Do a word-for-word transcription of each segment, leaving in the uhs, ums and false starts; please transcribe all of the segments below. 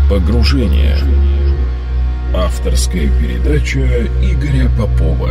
Погружение. Авторская передача Игоря Попова.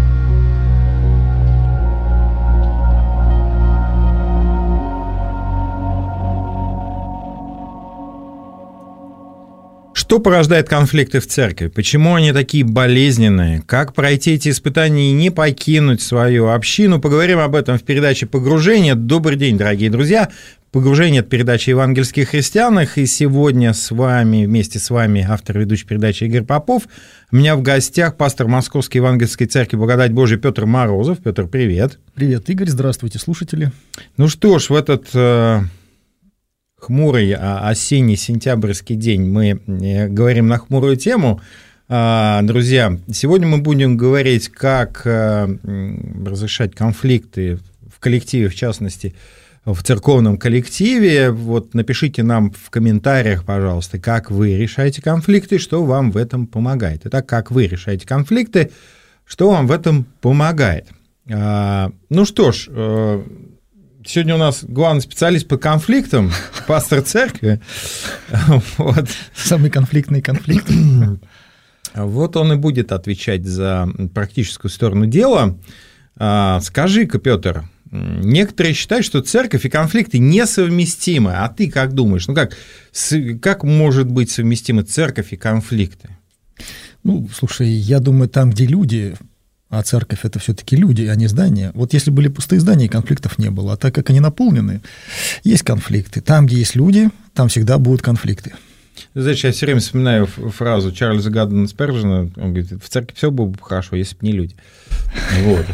Что порождает конфликты в церкви? Почему они такие болезненные? Как пройти эти испытания и не покинуть свою общину? Поговорим об этом в передаче «Погружение». Добрый день, дорогие друзья. «Погружение» — это передача о евангельских христианах. И сегодня с вами, вместе с вами, автор ведущей передачи Игорь Попов. У меня в гостях пастор Московской евангельской церкви «Благодать Божия» Петр Морозов. Петр, привет. Привет, Игорь. Здравствуйте, слушатели. Ну что ж, в этот... хмурый осенний сентябрьский день мы говорим на хмурую тему. Друзья, сегодня мы будем говорить, как разрешать конфликты в коллективе, в частности, в церковном коллективе. Вот напишите нам в комментариях, пожалуйста, как вы решаете конфликты, что вам в этом помогает. Итак, как вы решаете конфликты, что вам в этом помогает. Ну что ж, сегодня у нас главный специалист по конфликтам, пастор церкви. Вот. Самый конфликтный конфликт. Вот он и будет отвечать за практическую сторону дела. Скажи-ка, Петр, некоторые считают, что церковь и конфликты несовместимы. А ты как думаешь? Ну как, как может быть совместимы церковь и конфликты? Ну, слушай, я думаю, там, где люди... А церковь – это все-таки люди, а не здания. Вот если были пустые здания, конфликтов не было. А так как они наполнены, есть конфликты. Там, где есть люди, там всегда будут конфликты. Знаешь, я все время вспоминаю фразу Чарльза Гаддена Спержена. Он говорит, в церкви все было бы хорошо, если бы не люди. Вот.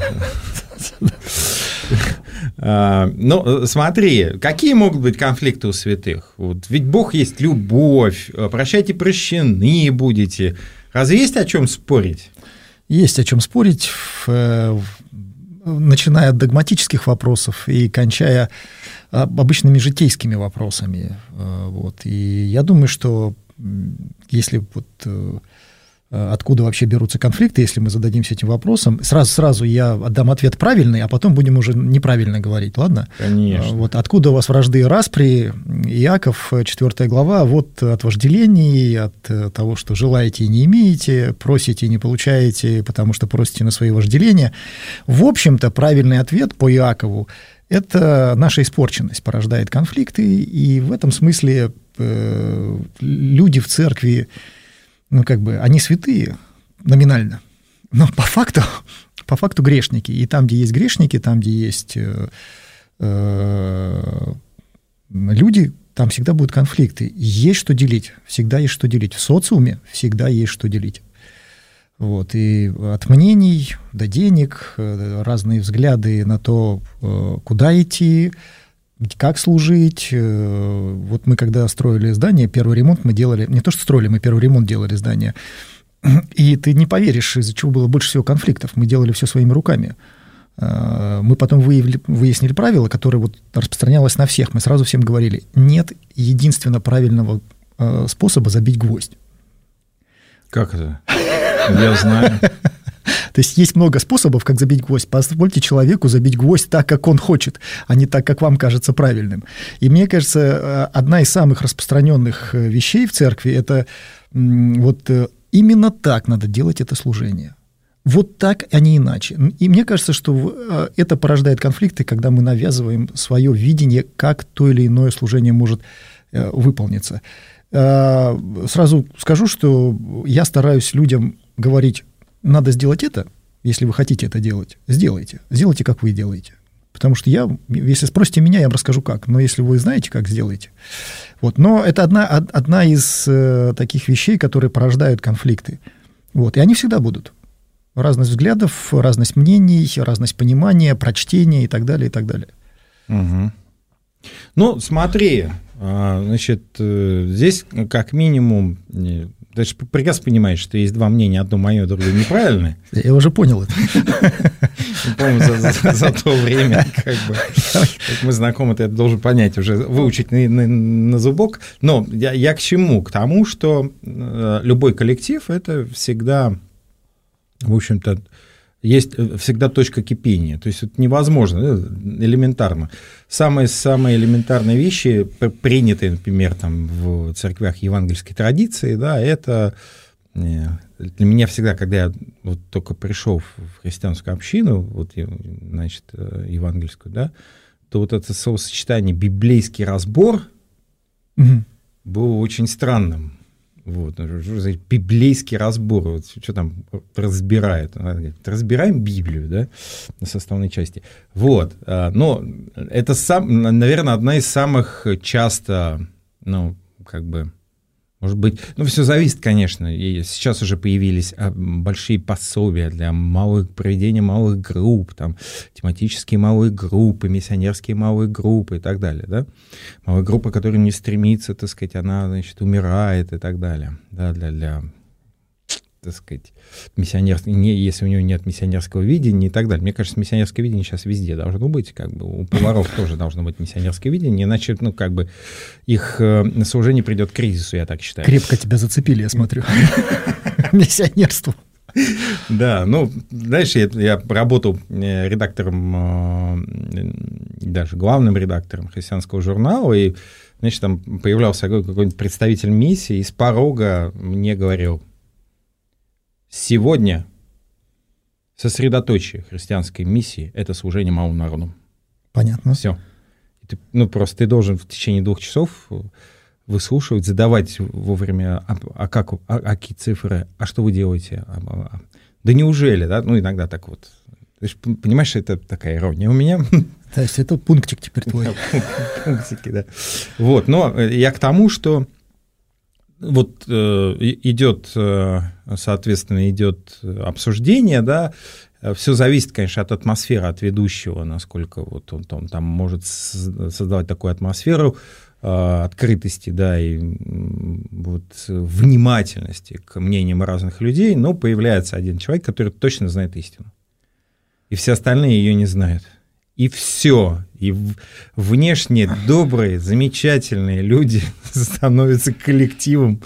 Ну, смотри, какие могут быть конфликты у святых? Вот, ведь Бог есть любовь, прощайте, прощены будете. Разве есть о чем спорить? Есть о чем спорить, начиная от догматических вопросов и кончая обычными житейскими вопросами. Вот. И я думаю, что если вот откуда вообще берутся конфликты, если мы зададимся этим вопросом, сразу, сразу я отдам ответ правильный, а потом будем уже неправильно говорить, ладно? Конечно. Вот откуда у вас вражды и распри? Иаков, четвёртая глава, вот от вожделений, от того, что желаете и не имеете, просите и не получаете, потому что просите на свои вожделения. В общем-то, правильный ответ по Иакову – это наша испорченность порождает конфликты, и в этом смысле э, люди в церкви, ну, как бы, они святые номинально, но по факту, по факту грешники. И там, где есть грешники, там, где есть э, э, люди, там всегда будут конфликты. Есть что делить, всегда есть что делить. В социуме всегда есть что делить. Вот. И от мнений до денег, разные взгляды на то, куда идти, как служить. Вот мы когда строили здание, первый ремонт мы делали, не то что строили, мы первый ремонт делали здание, и ты не поверишь, из-за чего было больше всего конфликтов. Мы делали все своими руками. Мы потом выявили, выяснили правила, которые вот распространялось на всех. Мы сразу всем говорили, нет единственно правильного способа забить гвоздь. Как это? Я знаю. То есть есть много способов, как забить гвоздь. Позвольте человеку забить гвоздь так, как он хочет, а не так, как вам кажется правильным. И мне кажется, одна из самых распространенных вещей в церкви – это вот именно так надо делать это служение. Вот так, а не иначе. И мне кажется, что это порождает конфликты, когда мы навязываем свое видение, как то или иное служение может выполниться. Сразу скажу, что я стараюсь людям говорить, надо сделать это, если вы хотите это делать, сделайте. Сделайте, как вы делаете. Потому что я, если спросите меня, я вам расскажу, как. Но если вы знаете, как, сделайте. Вот. Но это одна, одна из э, таких вещей, которые порождают конфликты. Вот. И они всегда будут. Разность взглядов, разность мнений, разность понимания, прочтения и так далее, и так далее. Угу. Ну, смотри, значит, здесь как минимум... Ты же прекрасно понимаешь, что есть два мнения, одно мое, другое неправильное. Я уже понял это. По-моему, за, за, за то время, как бы, как мы знакомы, ты это должен понять, уже выучить на, на, на зубок. Но я, я к чему? К тому, что любой коллектив – это всегда, в общем-то, есть всегда точка кипения. То есть это невозможно, элементарно. Самые-самые элементарные вещи, принятые, например, там, в церквях евангельской традиции, да, это для меня всегда, когда я вот только пришел в христианскую общину, вот, значит, евангельскую, да, то вот это словосочетание «библейский разбор» угу. было очень странным. Вот, библейский разбор, вот, что там разбирает, разбираем Библию, да, на составной части. Вот, но это, сам, наверное, одна из самых часто, ну, как бы, может быть, ну, все зависит, конечно, и сейчас уже появились большие пособия для малых, проведения малых групп, там, тематические малые группы, миссионерские малые группы и так далее, да, малая группа, которая не стремится, так сказать, она, значит, умирает и так далее, да, для, для так сказать, миссионерского, не, если у него нет миссионерского видения и так далее. Мне кажется, миссионерское видение сейчас везде должно быть, как бы у поваров тоже должно быть миссионерское видение, иначе, ну, как бы их служение придет к кризису, я так считаю. Крепко тебя зацепили, я смотрю, миссионерство. Да, ну, знаешь, я, я работал редактором, даже главным редактором христианского журнала, и, значит, там появлялся какой-нибудь представитель миссии, и с порога мне говорил: сегодня сосредоточие христианской миссии – это служение малому народу. Понятно. Все. Ты, ну, просто ты должен в течение двух часов выслушивать, задавать вовремя, а, а как, а, а какие цифры, а что вы делаете? А, а, да неужели, да? Ну, иногда так вот. Ты же понимаешь, это такая ирония у меня. То есть это пунктик теперь твой. Пунктики, да. Вот, но я к тому, что вот э, идет, э, соответственно, идет обсуждение, да, все зависит, конечно, от атмосферы, от ведущего, насколько вот он, он там может создавать такую атмосферу э, открытости, да, и вот внимательности к мнениям разных людей, но появляется один человек, который точно знает истину, и все остальные ее не знают. И все. И внешне добрые, замечательные люди становятся коллективом,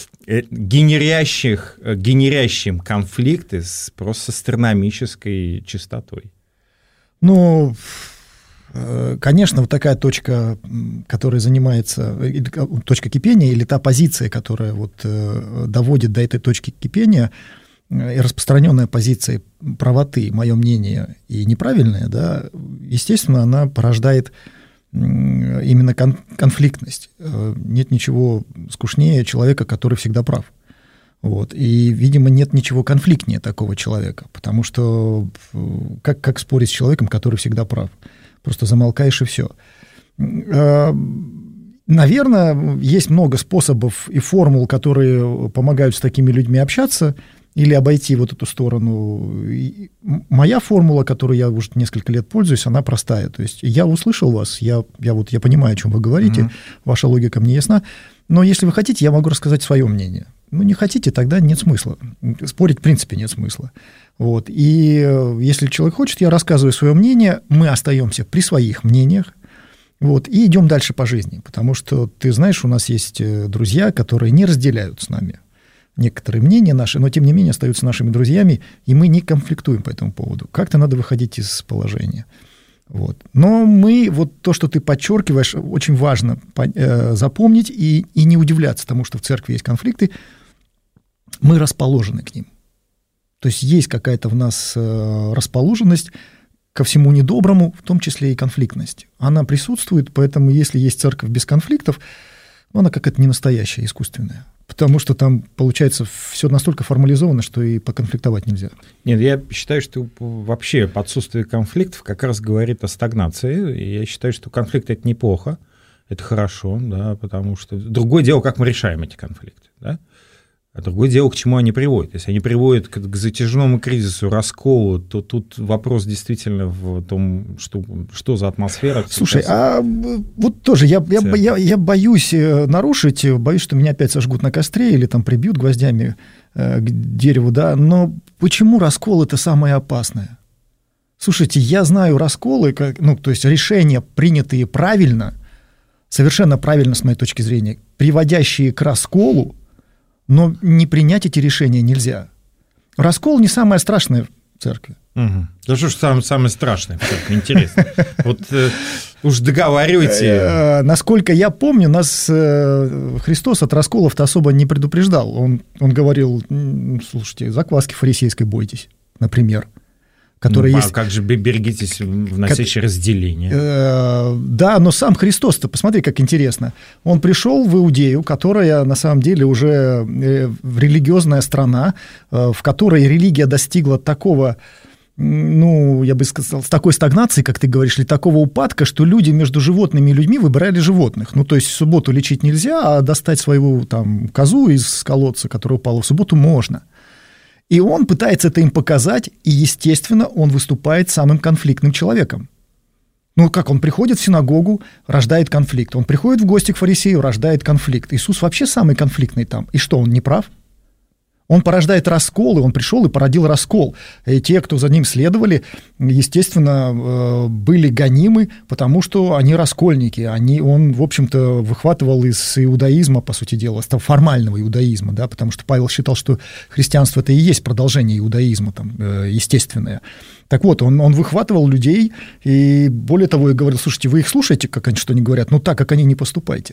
генерящих, генерящим конфликты с просто астрономической частотой. Ну, конечно, вот такая точка, которая занимается, точка кипения, или та позиция, которая вот доводит до этой точки кипения, и распространенная позиция правоты, мое мнение, и неправильная, да, естественно, она порождает именно кон- конфликтность. Нет ничего скучнее человека, который всегда прав. Вот. И, видимо, нет ничего конфликтнее такого человека, потому что как, как спорить с человеком, который всегда прав? Просто замолкаешь, и все. Наверное, есть много способов и формул, которые помогают с такими людьми общаться или обойти вот эту сторону. И моя формула, которой я уже несколько лет пользуюсь, она простая. То есть я услышал вас, я, я, вот, я понимаю, о чем вы говорите, mm-hmm. ваша логика мне ясна, но если вы хотите, я могу рассказать свое мнение. Ну, не хотите, тогда нет смысла. Спорить, в принципе, нет смысла. Вот. И если человек хочет, я рассказываю свое мнение, мы остаемся при своих мнениях, вот, и идем дальше по жизни. Потому что, ты знаешь, у нас есть друзья, которые не разделяют с нами некоторые мнения наши, но, тем не менее, остаются нашими друзьями, и мы не конфликтуем по этому поводу. Как-то надо выходить из положения. Вот. Но мы, вот то, что ты подчеркиваешь, очень важно запомнить и, и не удивляться тому, что в церкви есть конфликты, мы расположены к ним. То есть есть какая-то в нас расположенность ко всему недоброму, в том числе и конфликтность. Она присутствует, поэтому если есть церковь без конфликтов, ну, она какая-то не настоящая, искусственная. Потому что там, получается, все настолько формализовано, что и поконфликтовать нельзя. Нет, я считаю, что вообще отсутствие конфликтов как раз говорит о стагнации. И я считаю, что конфликт – это неплохо, это хорошо, да, потому что… Другое дело, как мы решаем эти конфликты, да? А другое дело, к чему они приводят. Если они приводят к, к затяжному кризису, расколу, то тут вопрос действительно в том, что, что за атмосфера. Слушай, а вот тоже я, я, я, я боюсь нарушить, боюсь, что меня опять сожгут на костре или там прибьют гвоздями к дереву, да, но почему раскол – это самое опасное? Слушайте, я знаю расколы, как, ну, то есть решения, принятые правильно, совершенно правильно с моей точки зрения, приводящие к расколу, но не принять эти решения нельзя. Раскол не самое страшное церкви. Угу. Да что ж самое, самое страшное, интересно. Вот э, уж договаривайте. Насколько я помню, нас э, Христос от расколов-то особо не предупреждал. Он, он говорил, слушайте, закваски фарисейской бойтесь, например. Ну, есть... А как же берегитесь вносящие как... разделение? Э, да, но сам Христос-то, посмотри, как интересно. Он пришел в Иудею, которая на самом деле уже религиозная страна, в которой религия достигла такого, ну, я бы сказал, с такой стагнации, как ты говоришь, или такого упадка, что люди между животными и людьми выбирали животных. Ну, то есть в субботу лечить нельзя, а достать свою там козу из колодца, которая упала в субботу, можно. И он пытается это им показать, и, естественно, он выступает самым конфликтным человеком. Ну, как он приходит в синагогу, рождает конфликт. Он приходит в гости к фарисею, рождает конфликт. Иисус вообще самый конфликтный там. И что, он не прав? Он порождает раскол, и он пришел и породил раскол. И те, кто за ним следовали, естественно, были гонимы, потому что они раскольники. Они, он, в общем-то, выхватывал из иудаизма, по сути дела, формального иудаизма, да, потому что Павел считал, что христианство – это и есть продолжение иудаизма, там, естественное. Так вот, он, он выхватывал людей, и более того, и говорил, слушайте, вы их слушаете, как они что они говорят, ну так, как они, не поступайте.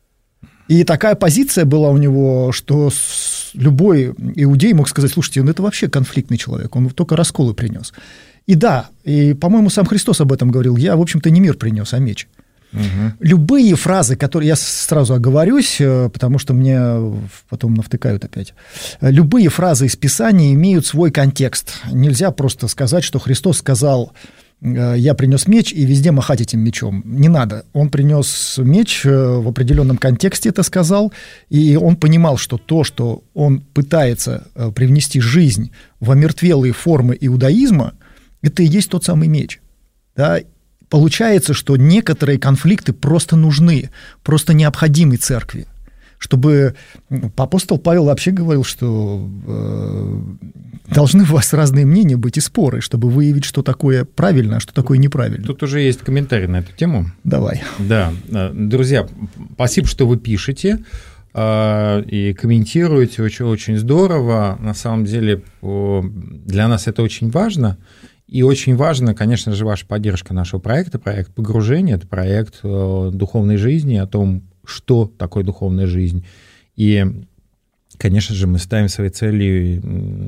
И такая позиция была у него, что любой иудей мог сказать, слушайте, ну это вообще конфликтный человек, он только расколы принес. И да, и, по-моему, сам Христос об этом говорил, я, в общем-то, не мир принес, а меч. Угу. Любые фразы, которые, я сразу оговорюсь, потому что мне потом навтыкают опять, любые фразы из Писания имеют свой контекст. Нельзя просто сказать, что Христос сказал... я принес меч, и везде махать этим мечом. Не надо. Он принес меч, в определенном контексте это сказал, и он понимал, что то, что он пытается привнести жизнь в омертвелые формы иудаизма, это и есть тот самый меч. Да? Получается, что некоторые конфликты просто нужны, просто необходимы церкви. Чтобы апостол Павел вообще говорил, что э, должны у вас разные мнения быть и споры, чтобы выявить, что такое правильно, а что такое неправильно. Тут уже есть комментарий на эту тему. Давай. Да, друзья, спасибо, что вы пишете э, и комментируете, очень, очень здорово. На самом деле для нас это очень важно. И очень важно, конечно же, ваша поддержка нашего проекта, проект погружения, это проект э, духовной жизни, о том, что такое духовная жизнь. И, конечно же, мы ставим своей целью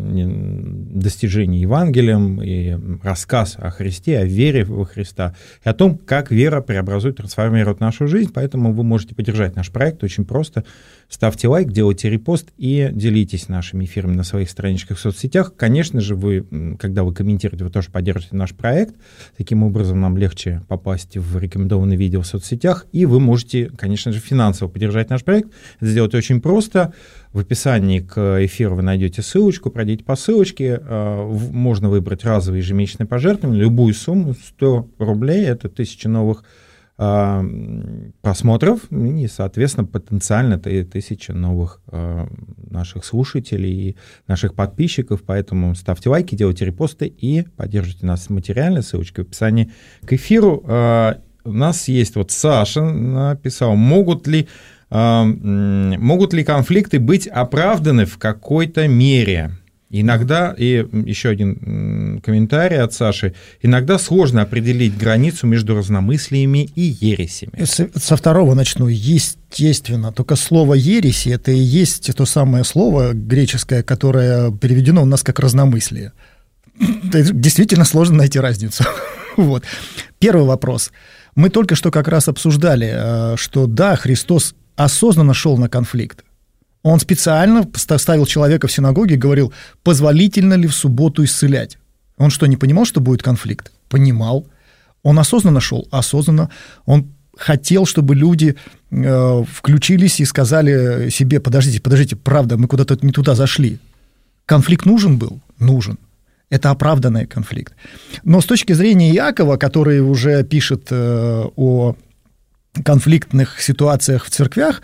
достижение Евангелием и рассказ о Христе, о вере во Христа, и о том, как вера преобразует, трансформирует нашу жизнь. Поэтому вы можете поддержать наш проект очень просто. Ставьте лайк, делайте репост и делитесь нашими эфирами на своих страничках в соцсетях. Конечно же, вы, когда вы комментируете, вы тоже поддержите наш проект. Таким образом, нам легче попасть в рекомендованные видео в соцсетях. И вы можете, конечно же, финансово поддержать наш проект. Это сделать очень просто. В описании к эфиру вы найдете ссылочку, пройдите по ссылочке. Можно выбрать разовые ежемесячные пожертвования, любую сумму, сто рублей, это тысяча новых просмотров, и, соответственно, потенциально тысяча новых наших слушателей и наших подписчиков, поэтому ставьте лайки, делайте репосты и поддержите нас материально, ссылочка в описании к эфиру. У нас есть вот Саша написал, могут ли, могут ли конфликты быть оправданы в какой-то мере? Иногда, и еще один комментарий от Саши, иногда сложно определить границу между разномыслиями и ересями. Со второго начну. Естественно, только слово «ереси» — это и есть то самое слово греческое, которое переведено у нас как «разномыслие». Действительно сложно найти разницу. Вот. Первый вопрос. Мы только что как раз обсуждали, что да, Христос осознанно шел на конфликт. Он специально ставил человека в синагоге и говорил, позволительно ли в субботу исцелять. Он что, не понимал, что будет конфликт? Понимал. Он осознанно шел? Осознанно. Он хотел, чтобы люди э, включились и сказали себе, подождите, подождите, правда, мы куда-то не туда зашли. Конфликт нужен был? Нужен. Это оправданный конфликт. Но с точки зрения Иакова, который уже пишет э, о конфликтных ситуациях в церквях,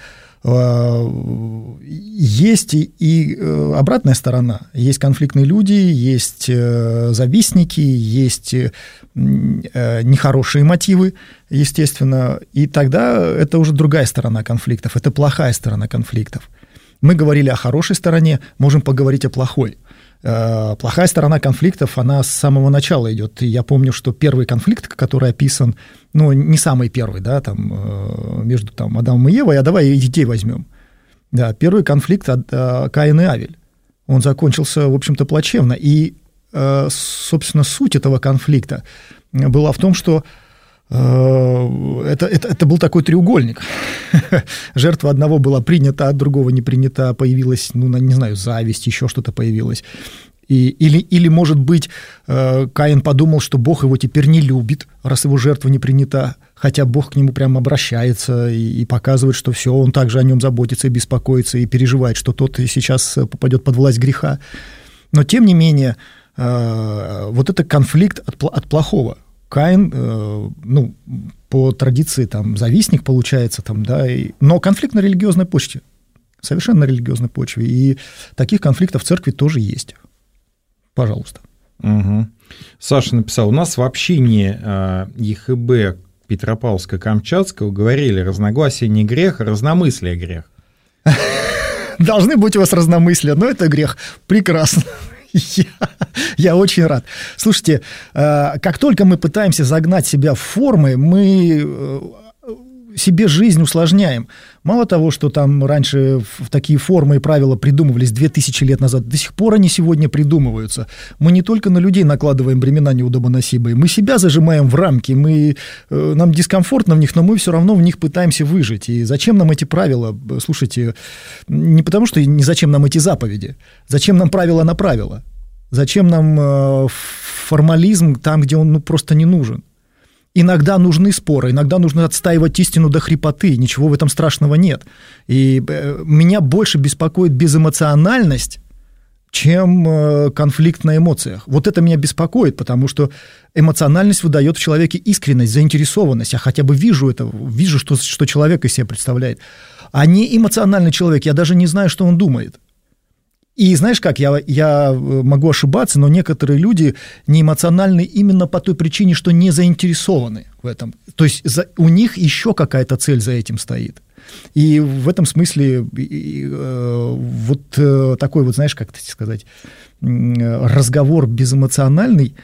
есть и обратная сторона. Есть конфликтные люди, есть завистники, есть нехорошие мотивы, естественно. И тогда это уже другая сторона конфликтов, это плохая сторона конфликтов. Мы говорили о хорошей стороне, можем поговорить о плохой. Плохая сторона конфликтов, она с самого начала идет. И я помню, что первый конфликт, который описан, ну, не самый первый, да, там, между там, Адамом и Евой, а давай и детей возьмем. Да, первый конфликт Каин и Авель. Он закончился, в общем-то, плачевно. И, собственно, суть этого конфликта была в том, что это, это, это был такой треугольник. Жертва одного была принята, а другого не принята, появилась, ну, не знаю, зависть, еще что-то появилось. И, или, или, может быть, Каин подумал, что Бог его теперь не любит, раз его жертва не принята, хотя Бог к нему прямо обращается и, и показывает, что все, он также о нем заботится и беспокоится, и переживает, что тот сейчас попадет под власть греха. Но, тем не менее, вот это конфликт от, от плохого. Каин, ну, по традиции, там, завистник получается, там, да, и... но конфликт на религиозной почве, совершенно на религиозной почве, и таких конфликтов в церкви тоже есть. Пожалуйста. Угу. Саша написал, у нас в общине ЕХБ Петропавловска-Камчатского говорили, разногласие не грех, а разномыслие грех. Должны быть у вас разномыслия, но это грех. Прекрасно. Я, я очень рад. Слушайте, как только мы пытаемся загнать себя в формы, мы себе жизнь усложняем. Мало того, что там раньше в такие формы и правила придумывались две тысячи лет назад, до сих пор они сегодня придумываются. Мы не только на людей накладываем бремена неудобоносимые, мы себя зажимаем в рамки, мы, нам дискомфортно в них, но мы все равно в них пытаемся выжить. И зачем нам эти правила? Слушайте, не потому что не зачем нам эти заповеди, зачем нам правила на правила? Зачем нам формализм там, где он ну, просто не нужен? Иногда нужны споры, иногда нужно отстаивать истину до хрипоты, ничего в этом страшного нет. И меня больше беспокоит безэмоциональность, чем конфликт на эмоциях. Вот это меня беспокоит, потому что эмоциональность выдает в человеке искренность, заинтересованность. Я хотя бы вижу это, вижу, что, что человек из себя представляет. А не эмоциональный человек, я даже не знаю, что он думает. И знаешь как, я, я могу ошибаться, но некоторые люди не эмоциональны именно по той причине, что не заинтересованы в этом. То есть за, у них еще какая-то цель за этим стоит. И в этом смысле и, э, вот э, такой вот, знаешь, как это сказать, разговор безэмоциональный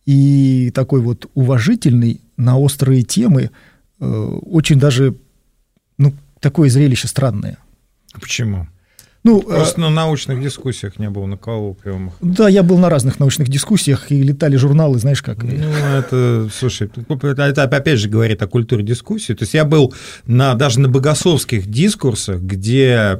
и такой вот уважительный на острые темы э, очень даже, ну, такое зрелище странное. Почему? Ну, Просто на научных дискуссиях не был, на коллоквиумах. Да, я был на разных научных дискуссиях, и летали журналы, знаешь как. Ну, это, слушай, это опять же говорит о культуре дискуссии. То есть я был на, даже на богословских дискурсах, где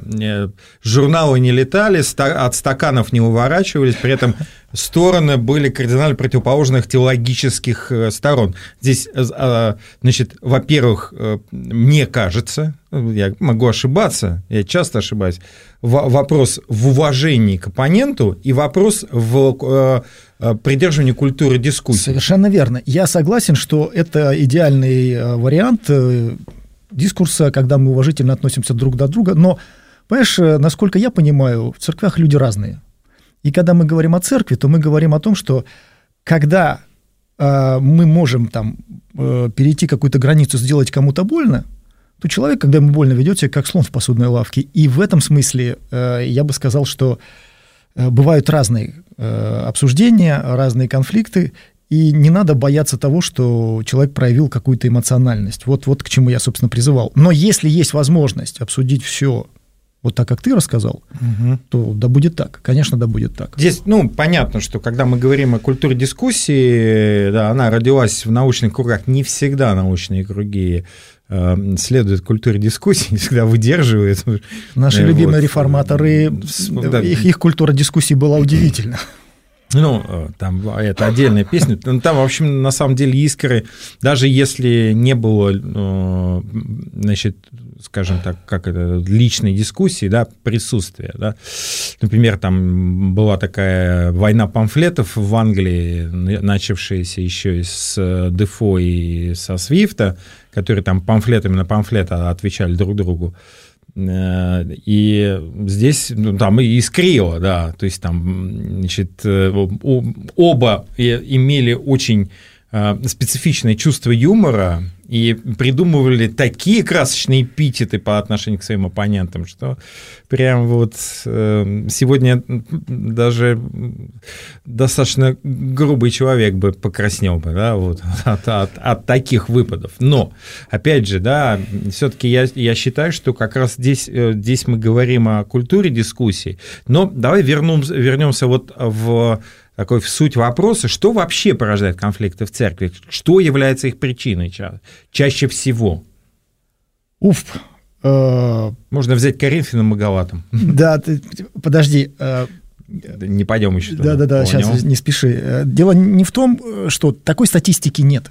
журналы не летали, от стаканов не уворачивались, при этом стороны были кардинально противоположных теологических сторон. Здесь, значит, во-первых, мне кажется, я могу ошибаться, я часто ошибаюсь, вопрос в уважении к оппоненту и вопрос в придерживании культуры дискуссии. Совершенно верно. Я согласен, что это идеальный вариант дискурса, когда мы уважительно относимся друг до друга, но, понимаешь, насколько я понимаю, в церквях люди разные. И когда мы говорим о церкви, то мы говорим о том, что когда э, мы можем там, э, перейти какую-то границу, сделать кому-то больно, то человек, когда ему больно, ведет себя как слон в посудной лавке. И в этом смысле э, я бы сказал, что э, бывают разные э, обсуждения, разные конфликты, и не надо бояться того, что человек проявил какую-то эмоциональность. Вот, вот к чему я, собственно, призывал. Но если есть возможность обсудить все вот так, как ты рассказал, угу. то да будет так, конечно, да будет так. Здесь, ну, понятно, что когда мы говорим о культуре дискуссии, да, она родилась в научных кругах, не всегда научные круги э, следуют культуре дискуссии, не всегда выдерживают. Наши вот. любимые реформаторы, да. их, их культура дискуссии была удивительна. Ну, там это отдельная песня. Там, в общем, на самом деле искры, даже если не было, значит, скажем так, как это, личной дискуссии, да, присутствия, да. Например, там была такая война памфлетов в Англии, начавшаяся еще с Дефо и со Свифта, которые там памфлетами на памфлет отвечали друг другу. И здесь, ну, там и искрило, да, то есть там, значит, оба имели очень специфичное чувство юмора, и придумывали такие красочные эпитеты по отношению к своим оппонентам, что прям вот сегодня даже достаточно грубый человек бы покраснел бы, да, вот, от, от, от таких выпадов. Но, опять же, да, все-таки я, я считаю, что как раз здесь, здесь мы говорим о культуре дискуссии, но давай вернемся, вернемся вот в такой в суть вопроса, что вообще порождает конфликты в церкви, что является их причиной ча- чаще всего? Уф. Можно взять Коринфянам и Галатам. Да, ты, подожди. Не пойдем еще туда. Да-да-да, сейчас не спеши. Дело не в том, что такой статистики нет.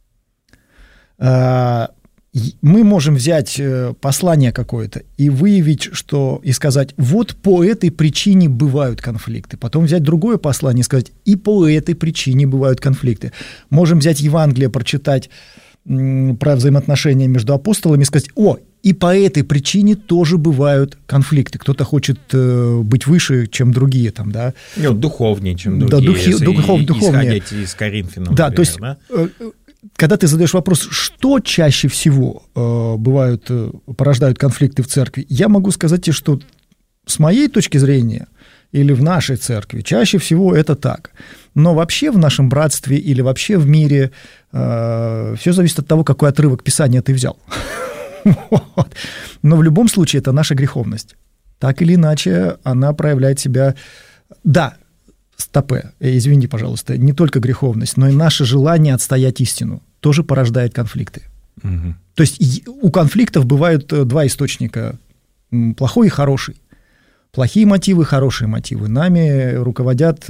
Мы можем взять послание какое-то и выявить, что, и сказать, вот по этой причине бывают конфликты. Потом взять другое послание и сказать, и по этой причине бывают конфликты. Можем взять Евангелие, прочитать м, про взаимоотношения между апостолами и сказать, о, и по этой причине тоже бывают конфликты. Кто-то хочет э, быть выше, чем другие. Там, да? Ну, духовнее, чем другие, да, духи, если духов, духовнее. исходить из Коринфянам. Да, например, то есть... да? Э, Когда ты задаешь вопрос, что чаще всего э, бывают, э, порождают конфликты в церкви, я могу сказать тебе, что с моей точки зрения или в нашей церкви чаще всего это так. Но вообще в нашем братстве или вообще в мире э, все зависит от того, какой отрывок Писания ты взял. Но в любом случае это наша греховность. Так или иначе она проявляет себя... Да, стопе, извини, пожалуйста, не только греховность, но и наше желание отстоять истину тоже порождает конфликты. Угу. То есть у конфликтов бывают два источника, плохой и хороший. Плохие мотивы, хорошие мотивы. Нами руководят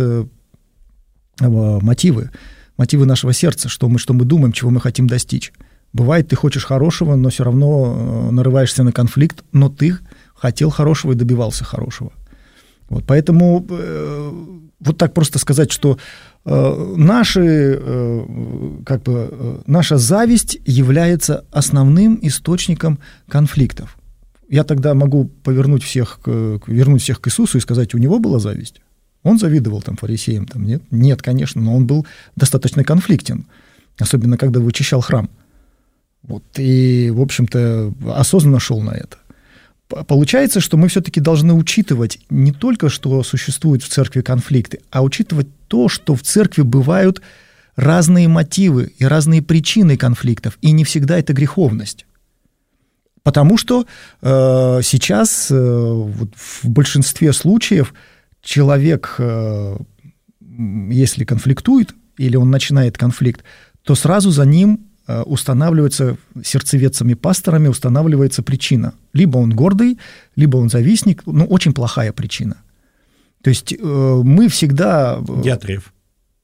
мотивы, мотивы нашего сердца, что мы, что мы думаем, чего мы хотим достичь. Бывает, ты хочешь хорошего, но все равно нарываешься на конфликт, но ты хотел хорошего и добивался хорошего. Вот, поэтому э, вот так просто сказать, что э, наши, э, как бы, э, наша зависть является основным источником конфликтов. Я тогда могу повернуть всех, к, вернуть всех к Иисусу и сказать, у него была зависть? Он завидовал там фарисеям? Там, нет? Нет, конечно, но он был достаточно конфликтен, особенно когда вычищал храм. Вот, и, в общем-то, осознанно шел на это. Получается, что мы все-таки должны учитывать не только, что существуют в церкви конфликты, а учитывать то, что в церкви бывают разные мотивы и разные причины конфликтов, и не всегда это греховность. Потому что э, сейчас э, вот в большинстве случаев человек, э, если конфликтует или он начинает конфликт, то сразу за ним устанавливается сердцеведцами-пасторами, устанавливается причина. Либо он гордый, либо он завистник, но очень плохая причина. То есть э, мы всегда... Диатреф.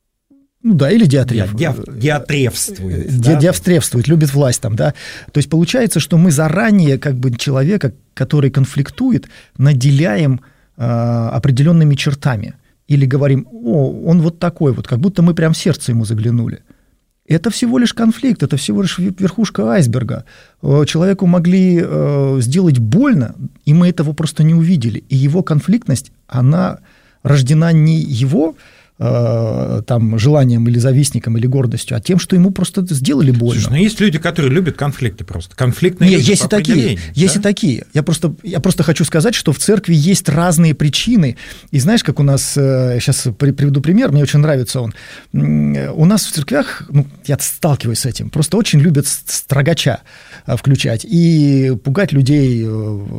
Ну да, или диатреф. Диатрефствует. Ди, да? Диатрефствует, любит власть там, да. То есть получается, что мы заранее как бы человека, который конфликтует, наделяем э, определенными чертами. Или говорим, о, он вот такой вот, как будто мы прям в сердце ему заглянули. Это всего лишь конфликт, это всего лишь верхушка айсберга. Человеку могли э, сделать больно, и мы этого просто не увидели. И его конфликтность, она рождена не его э, там, желанием или завистником, или гордостью, а тем, что ему просто сделали больно. Слушай, ну есть люди, которые любят конфликты просто. Конфликтные Нет, люди есть по и такие, да? есть и такие. Я просто, я просто хочу сказать, что в церкви есть разные причины. И знаешь, как у нас, сейчас приведу пример, мне очень нравится он. У нас в церквях, ну, я сталкиваюсь с этим, просто очень любят строгача включать и пугать людей,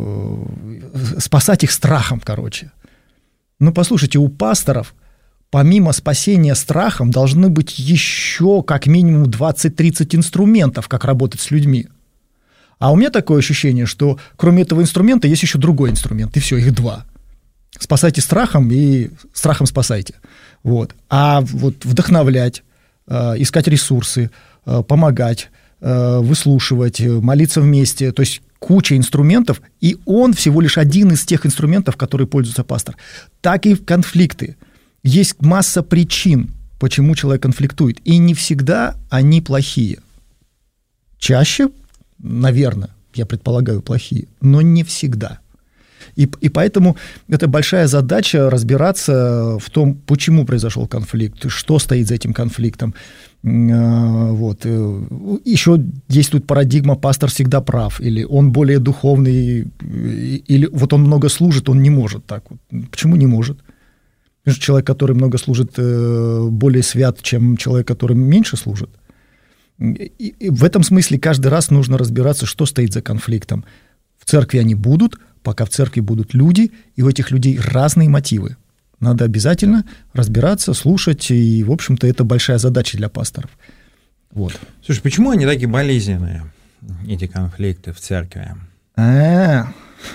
спасать их страхом, короче. Ну, послушайте, у пасторов помимо спасения страхом должны быть еще как минимум двадцать-тридцать инструментов, как работать с людьми. А у меня такое ощущение, что кроме этого инструмента есть еще другой инструмент, и все, их два. Спасайте страхом и страхом спасайте. Вот. А вот вдохновлять, искать ресурсы, помогать, выслушивать, молиться вместе, то есть куча инструментов, и он всего лишь один из тех инструментов, которые пользуется пастор. Так и конфликты. Есть масса причин, почему человек конфликтует, и не всегда они плохие. Чаще, наверное, я предполагаю, плохие, но не всегда. И, и поэтому это большая задача разбираться в том, почему произошел конфликт, что стоит за этим конфликтом. Вот. Еще действует парадигма «пастор всегда прав», или он более духовный, или вот он много служит, он не может так. Почему не может? Потому что человек, который много служит, более свят, чем человек, который меньше служит. И в этом смысле каждый раз нужно разбираться, что стоит за конфликтом. В церкви они будут, пока в церкви будут люди, и у этих людей разные мотивы. Надо обязательно разбираться, слушать, и, в общем-то, это большая задача для пасторов. Вот. Слушай, почему они такие болезненные, эти конфликты в церкви? А-а-а.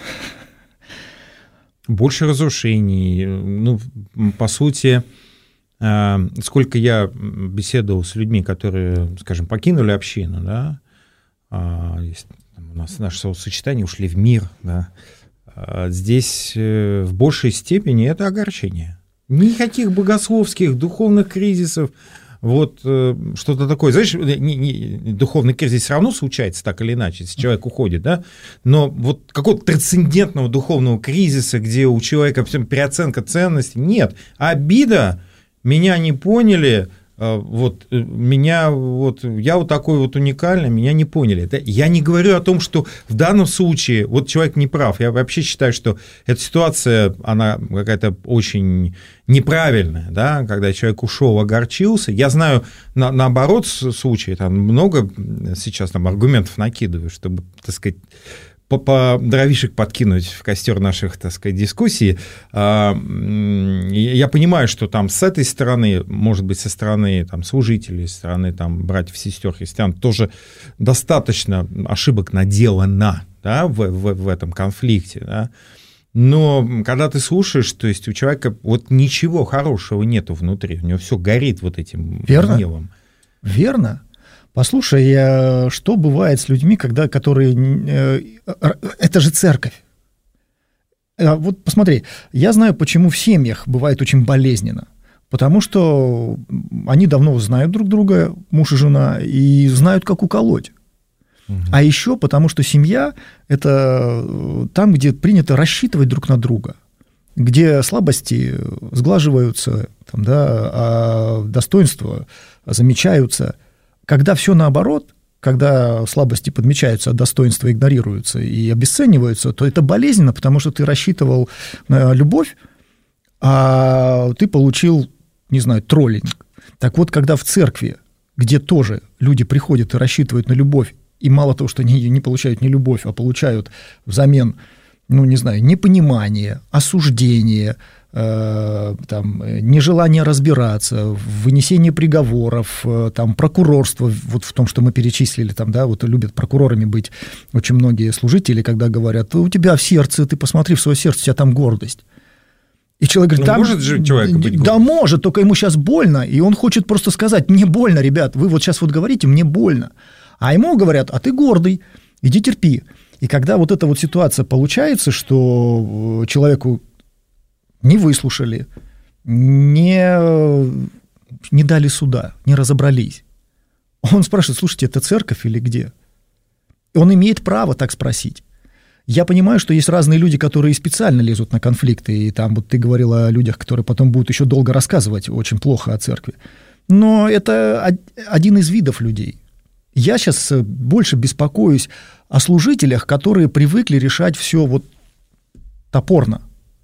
Больше разрушений. Ну, по сути, сколько я беседовал с людьми, которые, скажем, покинули общину, да, у нас наше словосочетание «ушли в мир», да, здесь в большей степени это огорчение. Никаких богословских, духовных кризисов, вот что-то такое. Знаешь, не, не, духовный кризис все равно случается так или иначе, если человек уходит, да, но вот какого-то трансцендентного духовного кризиса, где у человека переоценка ценностей, нет. Обида, меня не поняли, вот меня вот я вот такой вот уникальный, меня не поняли. Я не говорю о том, что в данном случае вот человек не прав. Я вообще считаю, что эта ситуация, она какая-то очень неправильная, да, когда человек ушел, огорчился. Я знаю на, наоборот случаи, там много сейчас там аргументов накидываю, чтобы, так сказать, по, по дровишек подкинуть в костер наших, так сказать, дискуссий. Я понимаю, что там с этой стороны, может быть, со стороны там, служителей, со стороны там, братьев, сестер, христиан, тоже достаточно ошибок наделано, да, в, в, в этом конфликте. Да. Но когда ты слушаешь, то есть у человека вот ничего хорошего нету внутри, у него все горит вот этим Верно? гневом. Верно. Послушай, что бывает с людьми, когда, которые... Это же церковь. Вот посмотри, я знаю, почему в семьях бывает очень болезненно. Потому что они давно знают друг друга, муж и жена, и знают, как уколоть. Угу. А еще потому, что семья – это там, где принято рассчитывать друг на друга, где слабости сглаживаются, там, да, а достоинства замечаются. Когда все наоборот, когда слабости подмечаются, а достоинства игнорируются и обесцениваются, то это болезненно, потому что ты рассчитывал на любовь, а ты получил, не знаю, троллинг. Так вот, когда в церкви, где тоже люди приходят и рассчитывают на любовь, и мало того, что они не получают не любовь, а получают взамен, ну, не знаю, непонимание, осуждение, э, там, нежелание разбираться, вынесение приговоров, э, там, прокурорство, вот в том, что мы перечислили, там, да, вот любят прокурорами быть очень многие служители, когда говорят, у тебя в сердце, ты посмотри в свое сердце, у тебя там гордость. И человек говорит, да, может же человек быть да, может, только ему сейчас больно, и он хочет просто сказать, мне больно, ребят, вы вот сейчас вот говорите, мне больно. А ему говорят, а ты гордый, иди терпи. И когда вот эта вот ситуация получается, что человеку не выслушали, не, не дали суда, не разобрались, он спрашивает, слушайте, это церковь или где? Он имеет право так спросить. Я понимаю, что есть разные люди, которые специально лезут на конфликты, и там вот ты говорил о людях, которые потом будут еще долго рассказывать очень плохо о церкви. Но это один из видов людей. Я сейчас больше беспокоюсь о служителях, которые привыкли решать все вот топорно.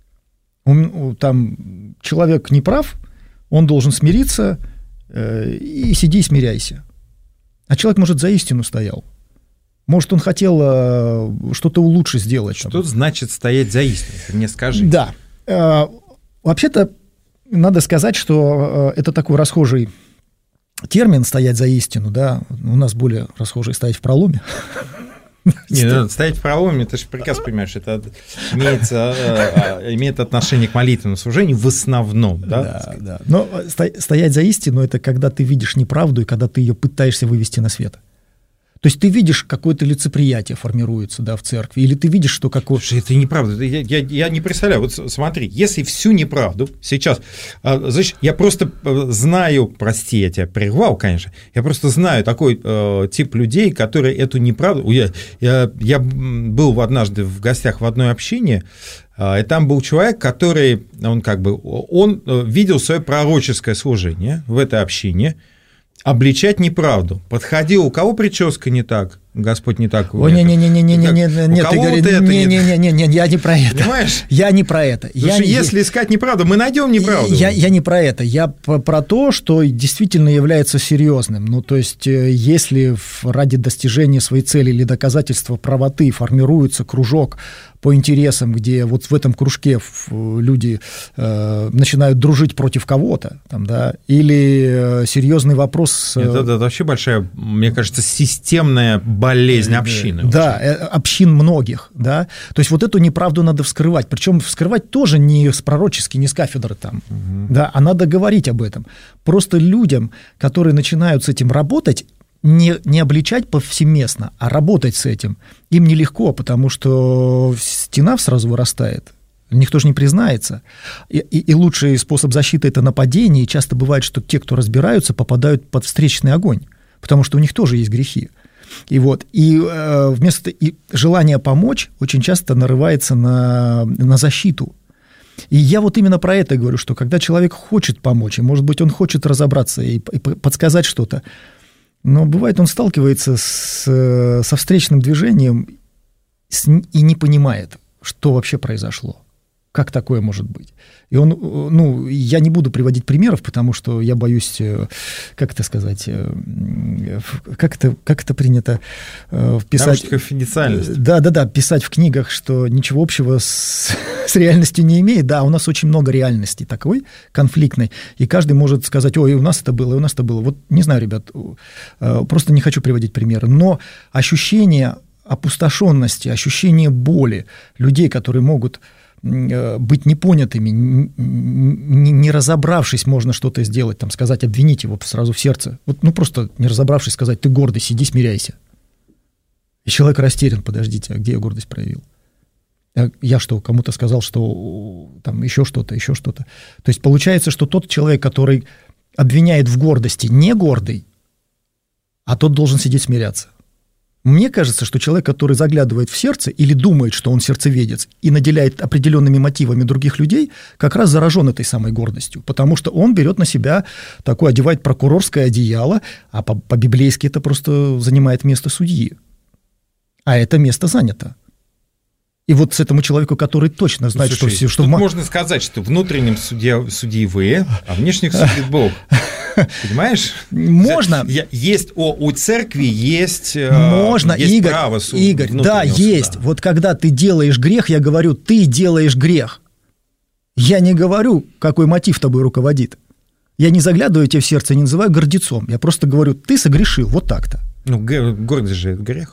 Он, там человек не прав, он должен смириться, э, и сиди и смиряйся. А человек, может, за истину стоял. Может, он хотел э, что-то лучше сделать. Что там. Значит стоять за истину? Ты мне скажи. Да. Э, вообще-то надо сказать, что э, это такой расхожий термин «стоять за истину», да, у нас более расхожий «стоять в проломе». Не, ну, стоять в проломе, ты же прекрасно понимаешь, это имеет, имеет отношение к молитвенному служению в основном. Да, да, да. Но стоять за истину – это когда ты видишь неправду и когда ты ее пытаешься вывести на свет. То есть ты видишь, какое-то лицеприятие формируется, да, в церкви, или ты видишь, что какое... Слушай, это неправда. Я, я, я не представляю. Вот смотри, если всю неправду сейчас... Значит, я просто знаю, прости, я тебя прервал, конечно, я просто знаю такой э, тип людей, которые эту неправду... Я, я, я был однажды в гостях в одной общине, И там был человек, который, он как бы, он видел свое пророческое служение в этой общине, обличать неправду. Подходил, у кого прическа не так, Господь не так. О, не-не-не-не-не, нет, ты говоришь, не-не-не, я не про это. Понимаешь? Я не про это. Потому что если искать неправду, мы найдем неправду. Я, я не про это. Я про то, что действительно является серьезным. Ну, то есть, если ради достижения своей цели или доказательства правоты формируется кружок по интересам, где вот в этом кружке люди э, начинают дружить против кого-то, там, да, или серьезный вопрос... Это, это, это вообще большая, мне кажется, системная болезнь общины. Да, вообще. Общин многих, да. То есть вот эту неправду надо вскрывать. Причем вскрывать тоже не с пророчески, не с кафедры там, угу. да, а надо говорить об этом. Просто людям, которые начинают с этим работать, Не, не обличать повсеместно, а работать с этим. Им нелегко, потому что стена сразу вырастает. Никто же не признается. И, и, и лучший способ защиты – это нападение. И часто бывает, что те, кто разбираются, попадают под встречный огонь, потому что у них тоже есть грехи. И, вот, и э, вместо и желания помочь очень часто нарывается на, на защиту. И я вот именно про это говорю, что когда человек хочет помочь, и, может быть, он хочет разобраться и, и подсказать что-то, но бывает, он сталкивается с, со встречным движением и не понимает, что вообще произошло, как такое может быть. И он, ну, я не буду приводить примеров, потому что я боюсь, как это сказать, как это, как это принято писать. Конфиденциальность. Да, да, да, писать в книгах, что ничего общего с, с реальностью не имеет. Да, у нас очень много реальности такой конфликтной, и каждый может сказать: ой, у нас это было, и у нас это было. Вот не знаю, ребят, просто не хочу приводить примеры, но ощущение опустошенности, ощущение боли людей, которые могут быть непонятыми, не разобравшись, можно что-то сделать, там, сказать, обвинить его сразу в сердце. Вот, ну, просто не разобравшись, сказать: ты гордый, сиди, смиряйся. И человек растерян: подождите, а где я гордость проявил? Я что, кому-то сказал, что там еще что-то, еще что-то. То есть получается, что тот человек, который обвиняет в гордости, не гордый, а тот должен сидеть смиряться. Мне кажется, что человек, который заглядывает в сердце или думает, что он сердцеведец, и наделяет определенными мотивами других людей, как раз заражен этой самой гордостью, потому что он берет на себя такое, одевает прокурорское одеяло, а по-библейски это просто занимает место судьи. А это место занято. И вот с этому человеку, который точно знает, Слушай, что... что тут в... можно сказать, что внутренним судья, судьей вы, а внешних судит Бог. Понимаешь? Можно. Есть, о, у церкви есть, Можно, есть Игорь, право суда. Игорь, да, есть. Суда. Вот когда ты делаешь грех, я говорю: ты делаешь грех. Я не говорю, какой мотив тобой руководит. Я не заглядываю тебе в сердце, не называю гордецом. Я просто говорю: ты согрешил, вот так-то. Ну, гордость же – это грех.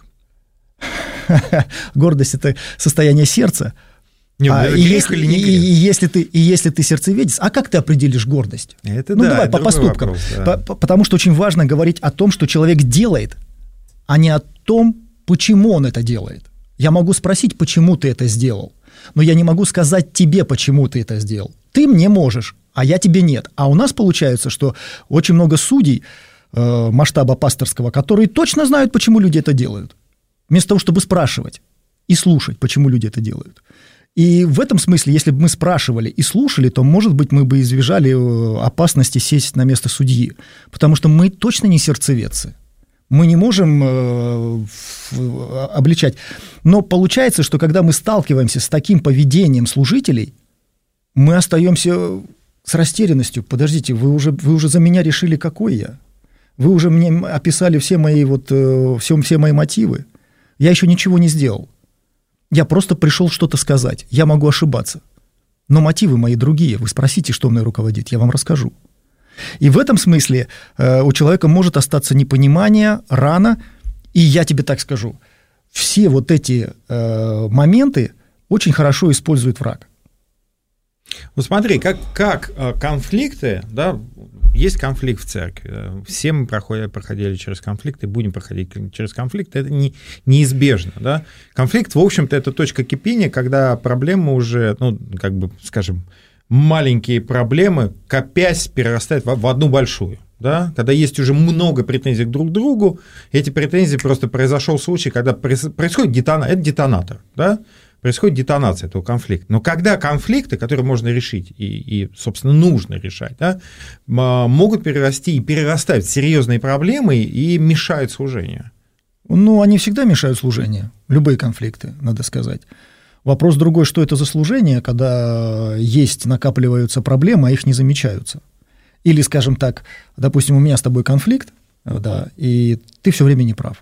Гордость – это состояние сердца. Не, а, это и, грех если, или не грех? И, и, если ты, и если ты сердцеведец, а как ты определишь гордость? Это ну, да, давай это по поступкам. Вопрос, да. по, потому что очень важно говорить о том, что человек делает, а не о том, почему он это делает. Я могу спросить, почему ты это сделал, но я не могу сказать тебе, почему ты это сделал. Ты мне можешь, а я тебе нет. А у нас получается, что очень много судей э, масштаба пасторского, которые точно знают, почему люди это делают, вместо того, чтобы спрашивать и слушать, почему люди это делают. И в этом смысле, если бы мы спрашивали и слушали, то, может быть, мы бы избежали опасности сесть на место судьи, потому что мы точно не сердцеведцы. Мы не можем э, обличать. Но получается, что когда мы сталкиваемся с таким поведением служителей, мы остаемся с растерянностью. Подождите, вы уже, вы уже за меня решили, какой я? Вы уже мне описали все мои, вот, э, все, все мои мотивы. Я еще ничего не сделал. Я просто пришел что-то сказать. Я могу ошибаться. Но мотивы мои другие. Вы спросите, что мной руководит, я вам расскажу. И в этом смысле э, у человека может остаться непонимание, рана. И я тебе так скажу, все вот эти э, моменты очень хорошо использует враг. Ну смотри, как, как конфликты, да, есть конфликт в церкви, все мы проходили, проходили через конфликты, будем проходить через конфликты, это не, неизбежно, да. Конфликт, в общем-то, это точка кипения, когда проблемы уже, ну, как бы, скажем, маленькие проблемы, копясь, перерастают в, в одну большую, да, когда есть уже много претензий друг к другу, эти претензии просто произошел случай, когда происходит детонатор, это детонатор, да. происходит детонация этого конфликта. Но когда конфликты, которые можно решить и, и собственно, нужно решать, да, могут перерасти и перерастать в серьезные проблемы и мешают служению. Ну, они всегда мешают служению, любые конфликты, надо сказать. Вопрос другой, что это за служение, когда есть, накапливаются проблемы, а их не замечаются. Или, скажем так, допустим, у меня с тобой конфликт, да, и ты все время не прав.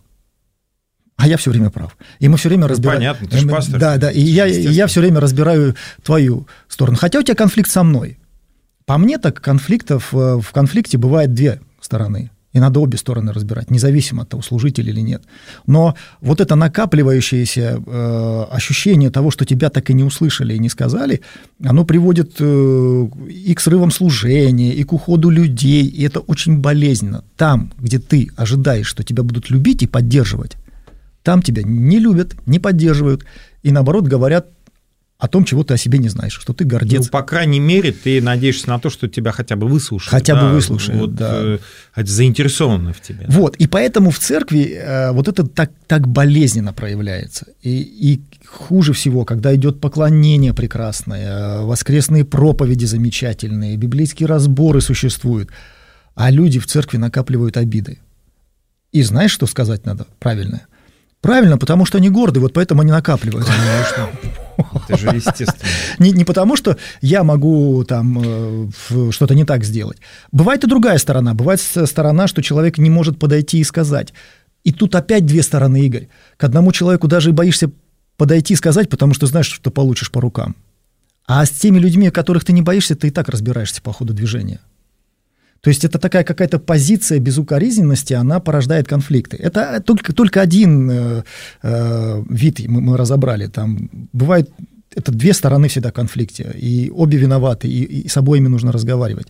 А я все время прав. И мы все время разбираем. Понятно, ты же пастор. Да, да, и я, и я все время разбираю твою сторону. Хотя у тебя конфликт со мной. По мне так конфликтов, в конфликте бывает две стороны. И надо обе стороны разбирать, независимо от того, служитель или нет. Но вот это накапливающееся э, ощущение того, что тебя так и не услышали и не сказали, оно приводит э, и к срывам служения, и к уходу людей, и это очень болезненно. Там, где ты ожидаешь, что тебя будут любить и поддерживать, там тебя не любят, не поддерживают, и наоборот говорят о том, чего ты о себе не знаешь, что ты гордец. Ну, по крайней мере, ты надеешься на то, что тебя хотя бы выслушают. Хотя да, бы выслушают, вот, да. Э, заинтересованы в тебе. Вот, и поэтому в церкви э, вот это так, так болезненно проявляется. И, и хуже всего, когда идет поклонение прекрасное, воскресные проповеди замечательные, библейские разборы существуют, а люди в церкви накапливают обиды. И знаешь, что сказать надо правильное? Правильно, потому что они горды, вот поэтому они накапливают. Конечно. Это же естественно. Не, не потому, что я могу там что-то не так сделать. Бывает и другая сторона. Бывает сторона, что человек не может подойти и сказать. И тут опять две стороны, Игорь. К одному человеку даже и боишься подойти и сказать, потому что знаешь, что получишь по рукам. А с теми людьми, которых ты не боишься, ты и так разбираешься по ходу движения. То есть это такая какая-то позиция безукоризненности, она порождает конфликты. Это только, только один э, э, вид мы, мы разобрали. Там бывает, это две стороны всегда в конфликте, и обе виноваты, и, и с обоими нужно разговаривать,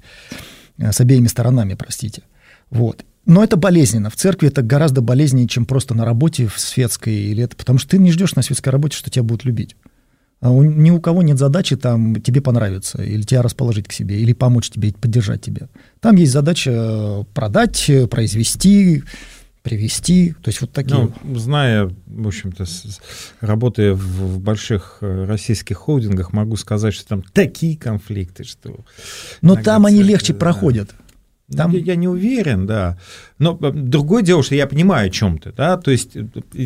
с обеими сторонами, простите. Вот. Но это болезненно. В церкви это гораздо болезненнее, чем просто на работе в светской, или это, потому что ты не ждешь на светской работе, что тебя будут любить. А у, ни у кого нет задачи там тебе понравиться, или тебя расположить к себе, или помочь тебе, поддержать тебя. Там есть задача продать, произвести, привести, то есть вот такие. Ну, зная, в общем-то, работая в больших российских холдингах, могу сказать, что там такие конфликты, что... Но там они легче проходят. Там... Я, я не уверен, да. Но другое дело, что я понимаю о чем ты, да. То есть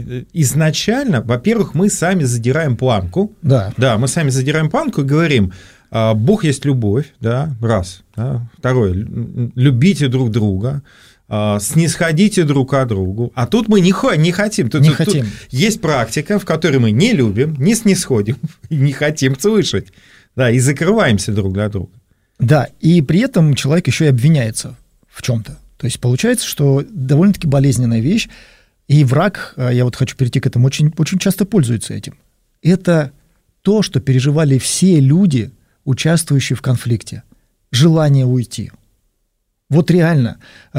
изначально, во-первых, мы сами задираем планку. Да. Да, мы сами задираем планку и говорим: Бог есть любовь, да, раз. Да. Второе, любите друг друга, снисходите друг к другу. А тут мы не, не хотим. Тут, не тут, хотим. Тут есть практика, в которой мы не любим, не снисходим и не хотим слышать. Да, и закрываемся друг для друга. Да, и при этом человек еще и обвиняется в чем-то. То есть получается, что довольно-таки болезненная вещь, и враг, я вот хочу перейти к этому, очень, очень часто пользуется этим. Это то, что переживали все люди, участвующие в конфликте. Желание уйти. Вот реально.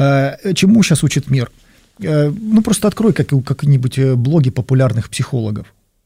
Чему сейчас учит мир? Ну, просто открой как, как-нибудь блоги популярных психологов.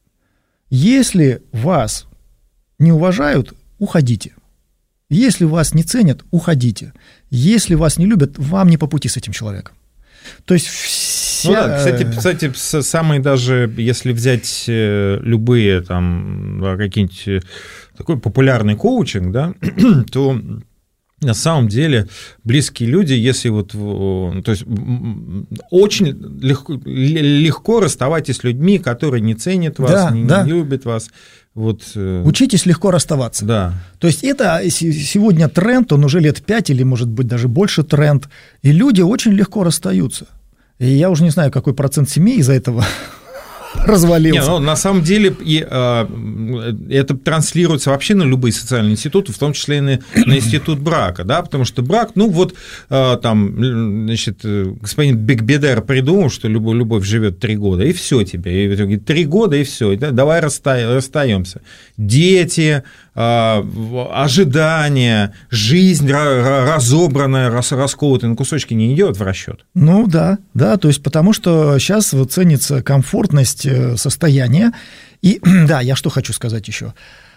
Если вас не уважают, уходите. Если вас не ценят, уходите. Если вас не любят, вам не по пути с этим человеком. То есть вся... Ну да, кстати, кстати, самые даже, если взять любые там какие-нибудь такой популярный коучинг, да, то на самом деле близкие люди, если вот, то есть очень легко, легко расставайтесь с людьми, которые не ценят вас, да, не, да. не любят вас. Вот. Учитесь легко расставаться. Да. То есть это сегодня тренд, он уже лет пять или, может быть, даже больше тренд, и люди очень легко расстаются. И я уже не знаю, какой процент семей из-за этого развалился. Не, ну, на самом деле и, э, это транслируется вообще на любые социальные институты, в том числе и на, на институт брака, да, потому что брак, ну вот э, там, значит, господин Бекбедер придумал, что любовь, любовь живет три года, и все тебе, и говорит, три года, и все, да, давай расста- расстаемся. Дети, э, ожидания, жизнь разобранная, рас, расколотая на кусочки не идет в расчет. Ну да, да, то есть потому что сейчас вот ценится комфортность состояния. И да, я что хочу сказать еще.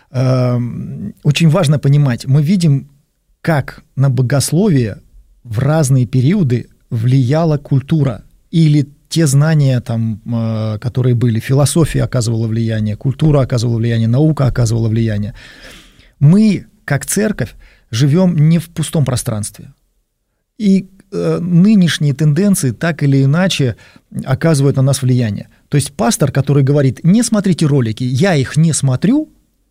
Очень важно понимать, мы видим, как на богословие в разные периоды влияла культура или те знания, там, которые были, философия оказывала влияние, культура оказывала влияние, наука оказывала влияние. Мы, как церковь, живем не в пустом пространстве. И э, нынешние тенденции так или иначе оказывают на нас влияние. То есть пастор, который говорит, не смотрите ролики, я их не смотрю,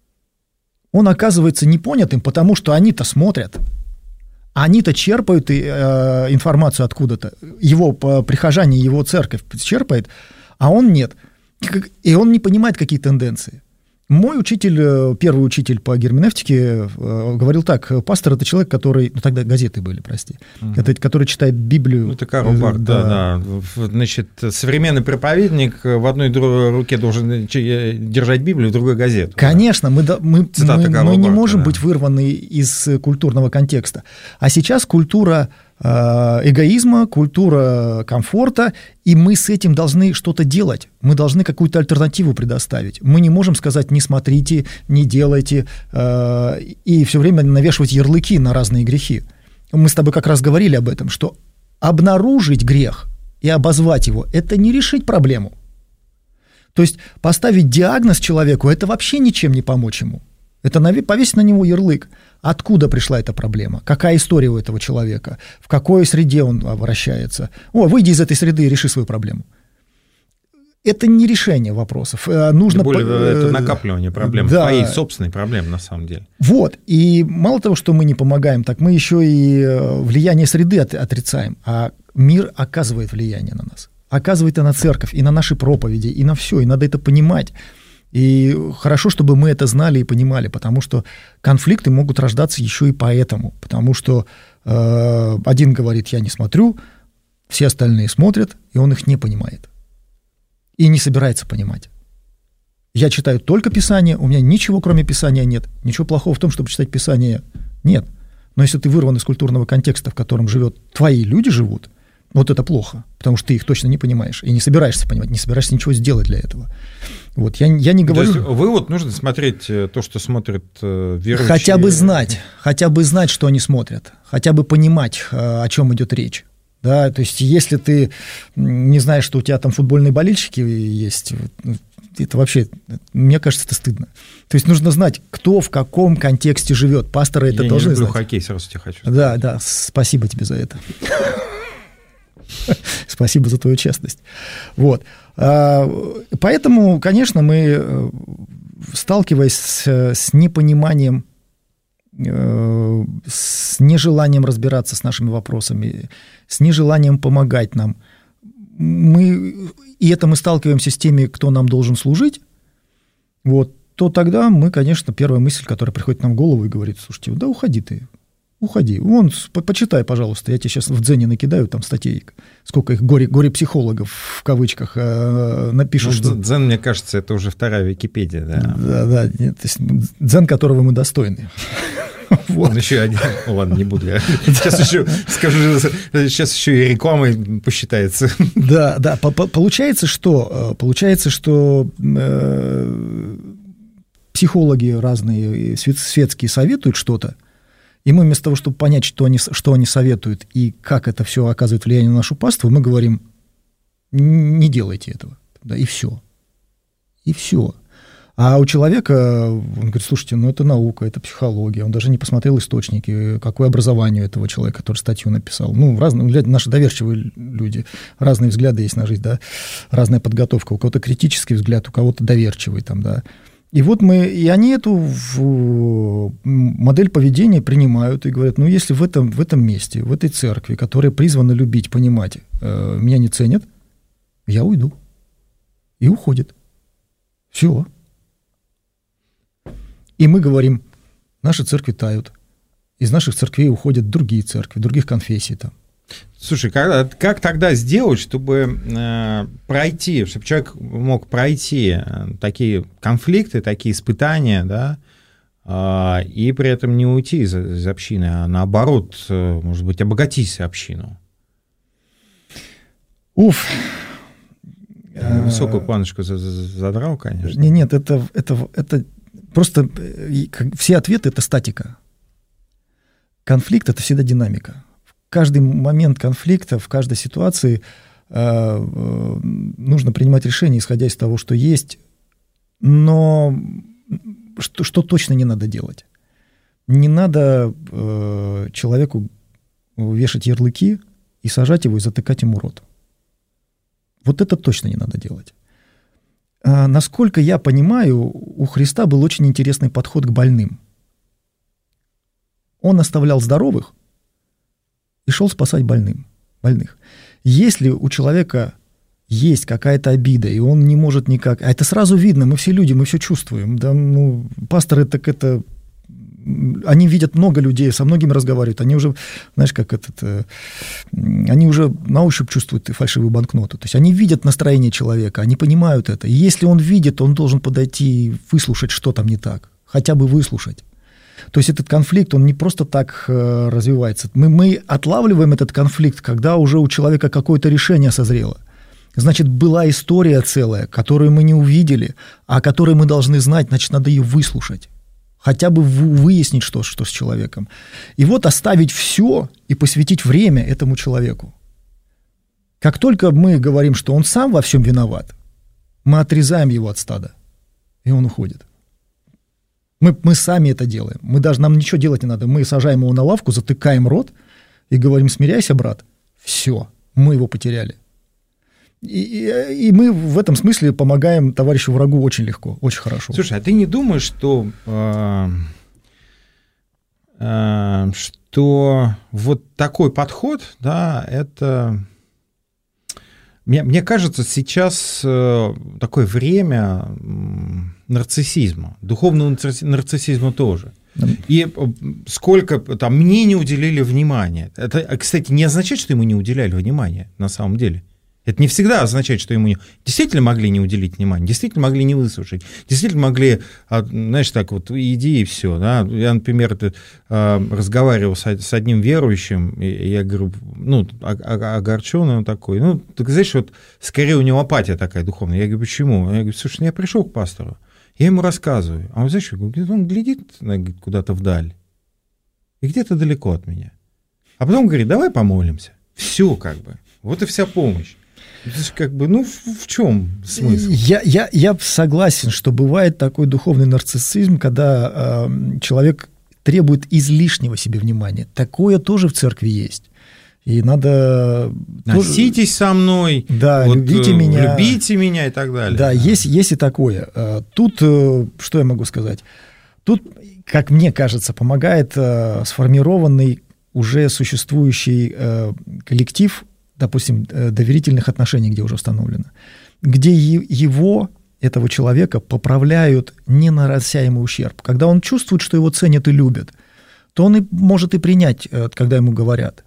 он оказывается непонятым, потому что они-то смотрят. Они-то черпают э, информацию откуда-то. Его прихожане, его церковь черпает, а он нет. И он не понимает, какие тенденции. Мой учитель, первый учитель по герменевтике говорил так: пастор – это человек, который… Ну, тогда газеты были, прости. Угу. Это, который читает Библию. Ну, это Карл Барth, да. да, да. Значит, современный проповедник в одной руке должен держать Библию, в другой – газету. Конечно, мы, мы, мы, мы не можем да. быть вырваны из культурного контекста. А сейчас культура эгоизма, культура комфорта, и мы с этим должны что-то делать. Мы должны какую-то альтернативу предоставить. Мы не можем сказать «не смотрите», «не делайте», и все время навешивать ярлыки на разные грехи. Мы с тобой как раз говорили об этом, что обнаружить грех и обозвать его – это не решить проблему. То есть поставить диагноз человеку – это вообще ничем не помочь ему. Это повесить на него ярлык. Откуда пришла эта проблема? Какая история у этого человека? В какой среде он вращается? О, выйди из этой среды и реши свою проблему. Это не решение вопросов. Нужно Тем более, по... это накапливание проблем, да. Твоей собственной проблемы на самом деле. Вот. И мало того, что мы не помогаем, так мы еще и влияние среды отрицаем. А мир оказывает влияние на нас. Оказывает и на церковь, и на наши проповеди, и на все. И надо это понимать. И хорошо, чтобы мы это знали и понимали, потому что конфликты могут рождаться еще и поэтому, потому что э, один говорит «я не смотрю», все остальные смотрят, и он их не понимает. И не собирается понимать. Я читаю только Писание, у меня ничего кроме Писания нет, ничего плохого в том, чтобы читать Писание нет. Но если ты вырван из культурного контекста, в котором живет, твои люди живут, вот это плохо, потому что ты их точно не понимаешь и не собираешься понимать, не собираешься ничего сделать для этого. Вот, я, я не говорю… То есть вывод, нужно смотреть то, что смотрят верующие… Хотя бы знать, хотя бы знать, что они смотрят, хотя бы понимать, о чем идет речь. Да? То есть если ты не знаешь, что у тебя там футбольные болельщики есть, это вообще, мне кажется, это стыдно. То есть нужно знать, кто в каком контексте живет. Пасторы это я должны знать. Я не люблю хоккей, сразу тебе хочу сказать. Да, да, спасибо тебе за это. Спасибо за твою честность. Вот. Поэтому, конечно, мы, сталкиваясь с, с непониманием, с нежеланием разбираться с нашими вопросами, с нежеланием помогать нам, мы, и это мы сталкиваемся с теми, кто нам должен служить, вот, то тогда мы, конечно, первая мысль, которая приходит нам в голову и говорит: слушайте, да уходи ты. Уходи. Вон, по почитай, пожалуйста. Я тебе сейчас в Дзене накидаю там статей. Сколько их горе, горе-психологов, в кавычках, э, напишут. Ну, что... Дзен, мне кажется, это уже вторая Википедия. Да, да. да нет, то есть дзен, которого мы достойны. Вот. Он еще один. Ладно, не буду я. Сейчас еще скажу, сейчас еще и рекламой посчитается. Да, да. Получается, что, получается, что э, психологи разные, светские советуют что-то, и мы вместо того, чтобы понять, что они, что они советуют и как это все оказывает влияние на нашу паству, мы говорим: не делайте этого. Да, и все. И все. А у человека, он говорит: слушайте, ну это наука, это психология, он даже не посмотрел источники, какое образование у этого человека, который статью написал. Ну, разные, наши доверчивые люди, разные взгляды есть на жизнь, да, разная подготовка, у кого-то критический взгляд, у кого-то доверчивый там, да. И вот мы, и они эту модель поведения принимают и говорят: ну, если в этом, в этом месте, в этой церкви, которая призвана любить, понимать, э, меня не ценят, я уйду. И уходит. Все. И мы говорим: наши церкви тают. Из наших церквей уходят другие церкви, других конфессий там. Слушай, как, как тогда сделать, чтобы э, пройти, чтобы человек мог пройти такие конфликты, такие испытания, да, э, и при этом не уйти из, из общины, а наоборот, э, может быть, обогатить общину? Уф. Высокую планочку задрал, конечно. Нет, нет, это, это, это просто все ответы – это статика. Конфликт – это всегда динамика. Каждый момент конфликта, в каждой ситуации нужно принимать решения, исходя из того, что есть, но что, что точно не надо делать? Не надо человеку вешать ярлыки и сажать его и затыкать ему рот. Вот это точно не надо делать. А, насколько я понимаю, у Христа был очень интересный подход к больным. Он оставлял здоровых и шел спасать больным, больных. Если у человека есть какая-то обида, и он не может никак... А это сразу видно, мы все люди, мы все чувствуем. Да, ну, пасторы, так это... Они видят много людей, со многими разговаривают, они уже, знаешь, как этот, они уже на ощупь чувствуют фальшивую банкноту. То есть они видят настроение человека, они понимают это. И если он видит, он должен подойти и выслушать, что там не так, хотя бы выслушать. То есть этот конфликт, он не просто так развивается. Мы, мы отлавливаем этот конфликт, когда уже у человека какое-то решение созрело. Значит, была история целая, которую мы не увидели, а о которой мы должны знать, значит, надо ее выслушать. Хотя бы выяснить, что, что с человеком. И вот оставить все и посвятить время этому человеку. Как только мы говорим, что он сам во всем виноват, мы отрезаем его от стада, и он уходит. Мы, мы сами это делаем. Мы даже, нам ничего делать не надо. Мы сажаем его на лавку, затыкаем рот и говорим: смиряйся, брат. Все, мы его потеряли. И, и, и мы в этом смысле помогаем товарищу врагу очень легко, очень хорошо. Слушай, а ты не думаешь, что, э, э, что вот такой подход, да, это... Мне, мне кажется, сейчас э, такое время нарциссизма, духовного нарциссизма тоже. И сколько там мне не уделили внимания. Это, кстати, не означает, что ему не уделяли внимания на самом деле. Это не всегда означает, что ему не... действительно могли не уделить внимания, действительно могли не выслушать, действительно могли, знаешь, так вот, иди и все. Да? Я, например, это, разговаривал с одним верующим, и я говорю, ну, огорченный он такой, ну, ты знаешь, вот скорее у него апатия такая духовная. Я говорю, почему? Я говорю, слушай, я пришел к пастору, я ему рассказываю, а он, знаешь, он глядит куда-то вдаль, и где-то далеко от меня. А потом говорит, давай помолимся. Все как бы, вот и вся помощь. Как бы, ну, в, в чем смысл? Я, я, я согласен, что бывает такой духовный нарциссизм, когда э, человек требует излишнего себе внимания. Такое тоже в церкви есть. И надо... Носитесь тоже... со мной, да, вот, любите меня. Любите меня и так далее. Да, да. Есть, есть и такое. Тут, что я могу сказать? Тут, как мне кажется, помогает сформированный уже существующий коллектив, допустим, доверительных отношений, где уже установлено, где его, этого человека, поправляют, не нанося ему ущерб. Когда он чувствует, что его ценят и любят, то он и может и принять, когда ему говорят.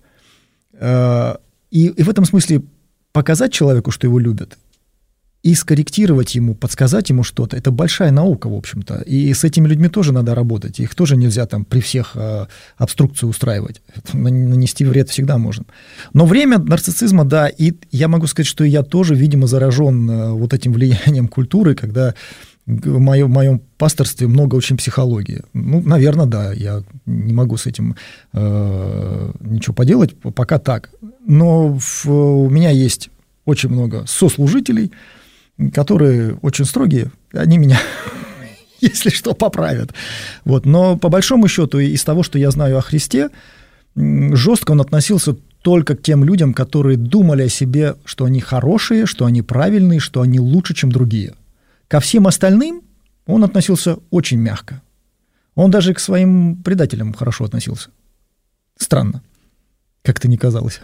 И, и в этом смысле показать человеку, что его любят, и скорректировать ему, подсказать ему что-то, это большая наука, в общем-то. И с этими людьми тоже надо работать. Их тоже нельзя там при всех э, обструкцию устраивать. Нанести вред всегда можно. Но время нарциссизма, да, и я могу сказать, что я тоже, видимо, заражен э, вот этим влиянием культуры, когда в моем, в моем пасторстве много очень психологии. Ну, наверное, да, я не могу с этим э, ничего поделать, пока так. Но в, у меня есть очень много сослужителей, которые очень строгие, они меня, если что, поправят. Вот. Но по большому счету, из того, что я знаю о Христе, жестко он относился только к тем людям, которые думали о себе, что они хорошие, что они правильные, что они лучше, чем другие. Ко всем остальным он относился очень мягко. Он даже к своим предателям хорошо относился. Странно, как-то не казалось.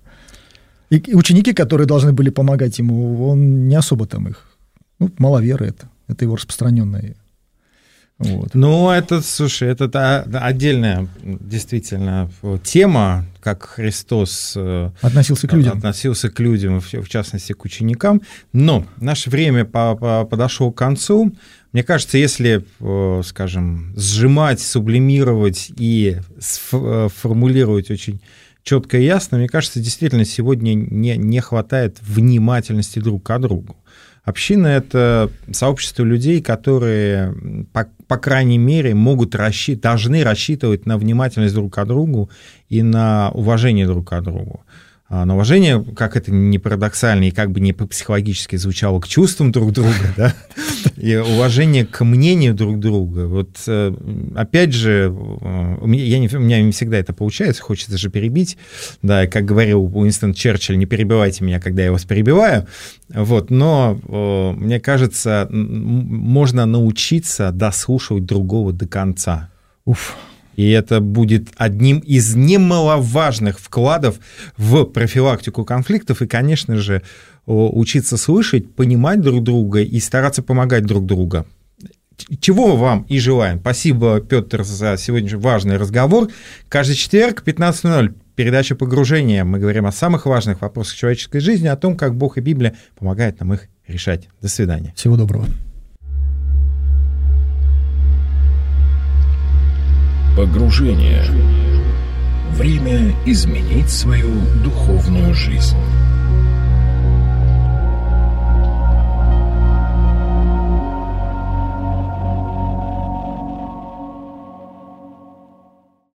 И ученики, которые должны были помогать ему, он не особо там их... Ну, маловеры это. Это его распространенное. Вот. Ну, это, слушай, это отдельная действительно тема, как Христос относился к людям, относился к людям, в частности, к ученикам. Но наше время подошло к концу. Мне кажется, если, скажем, сжимать, сублимировать и сформулировать очень четко и ясно, мне кажется, действительно сегодня не, не хватает внимательности друг к другу. Община – это сообщество людей, которые, по, по крайней мере, могут рассчитывать, должны рассчитывать на внимательность друг к другу и на уважение друг к другу. на уважение, как это не парадоксально и как бы не по-психологически звучало, к чувствам друг друга, да, и уважение к мнению друг друга. Вот опять же, у меня, я не, у меня не всегда это получается, хочется же перебить, да, и как говорил Уинстон Черчилль, не перебивайте меня, когда я вас перебиваю, вот, но мне кажется, можно научиться дослушивать другого до конца. Уф. И это будет одним из немаловажных вкладов в профилактику конфликтов и, конечно же, учиться слышать, понимать друг друга и стараться помогать друг другу. Чего вам и желаем. Спасибо, Петр, за сегодняшний важный разговор. Каждый четверг, пятнадцать ноль ноль, передача «Погружение». Мы говорим о самых важных вопросах человеческой жизни, о том, как Бог и Библия помогают нам их решать. До свидания. Всего доброго. Погружение. Время изменить свою духовную жизнь.